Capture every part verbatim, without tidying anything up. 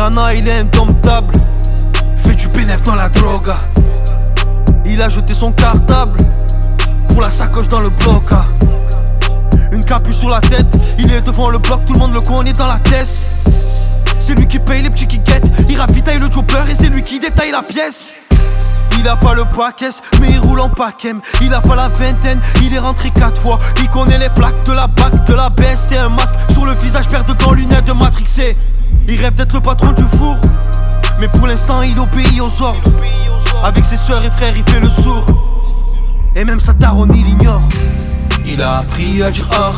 Piranha il est indomptable, fait du bénéf dans la droga. Il a jeté son cartable pour la sacoche dans le bloc. Une capuche sur la tête, il est devant le bloc, tout le monde le connaît dans la tête. C'est lui qui paye les petits qui guettent, il ravitaille le chopper et c'est lui qui détaille la pièce. Il a pas le paquet, mais il roule en paquem. Il a pas la vingtaine, il est rentré quatre fois. Il connaît les plaques de la bac, de la baisse et un masque sur le visage, paire de gants, lunettes de matrixé. Il rêve d'être le patron du four, mais pour l'instant il obéit aux ordres. Avec ses soeurs et frères il fait le sourd, et même sa daronne il ignore. Il a appris à dire ah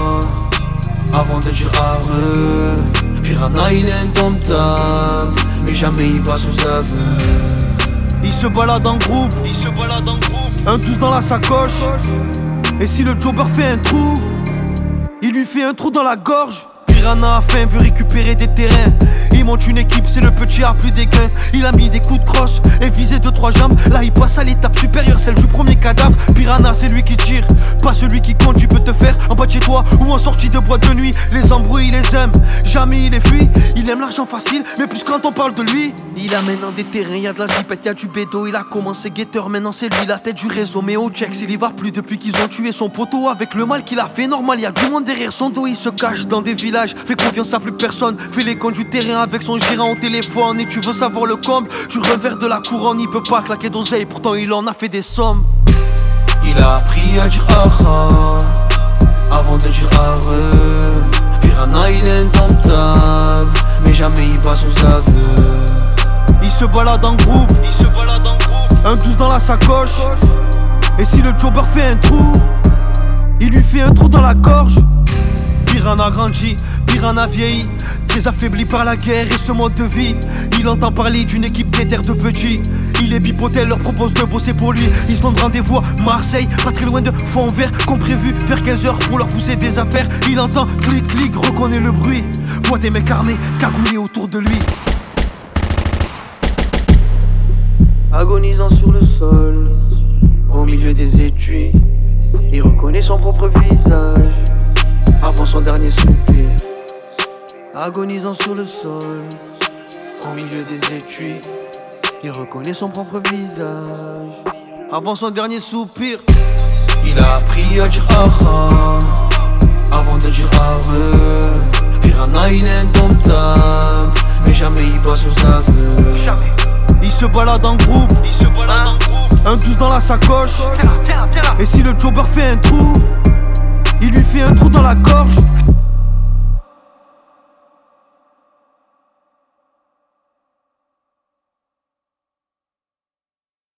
ah avant de dire ah re. Piranha il est indomptable, mais jamais il passe aux aveux. Il se balade en groupe, il se balade en groupe, un tous dans la sacoche. Et si le jobber fait un trou, il lui fait un trou dans la gorge. Piranha a faim, veut récupérer des terrains. Il monte une équipe, c'est le petit A plus des gains. Il a mis des coups de crosse et visé deux trois jambes. Là il passe à l'étape supérieure, celle du premier cadavre. Piranha c'est lui qui tire, pas celui qui compte. Tu peux te faire en bas de chez toi ou en sortie de boîte de nuit. Les embrouilles il les aime, jamais il les fuit. Il aime l'argent facile, mais plus quand on parle de lui. Il amène dans des terrains, y'a de la zipette, y'a du bédo. Il a commencé guetteur, maintenant c'est lui la tête du réseau. Mais au check, il y va plus depuis qu'ils ont tué son poteau. Avec le mal qu'il a fait, normal, y'a du monde derrière son dos. Il se cache dans des villages, fait confiance à plus personne. Fait les comptes du terrain avec son gérant au téléphone. Et tu veux savoir le comble, du revers de la couronne. Il peut pas claquer d'oseille, pourtant il en a fait des sommes. Il a appris à dire ah ah avant de dire ah re. Piranha il est indomptable, mais jamais il passe aux aveux. Il se balade en groupe, il se balade en groupe, un douze dans la sacoche. Et si le jobber fait un trou, il lui fait un trou dans la gorge. Piranha grandit, Piranha vieillit, très affaibli par la guerre et ce mode de vie. Il entend parler d'une équipe déterre de petits. Il est bipotel, leur propose de bosser pour lui. Ils se donnent rendez-vous à Marseille, pas très loin de fond vert. Comme prévu, vers quinze heures pour leur pousser des affaires. Il entend clic clic, reconnaît le bruit. Voit des mecs armés, cagoulés autour de lui. Agonisant sur le sol, au milieu des étuis, il reconnaît son propre visage avant son dernier soupir. Agonisant sur le sol, au milieu des étuis, il reconnaît son propre visage avant son dernier soupir. Il a appris à dire ah ah avant de dire ah re. Piranha il est indomptable, mais jamais il passe aux aveux. Jamais. Il se balade en groupe, il se balade en groupe, un douze dans la sacoche. Viens là, viens là, viens là. Et si le jobber fait un trou, il lui fait un trou dans la gorge.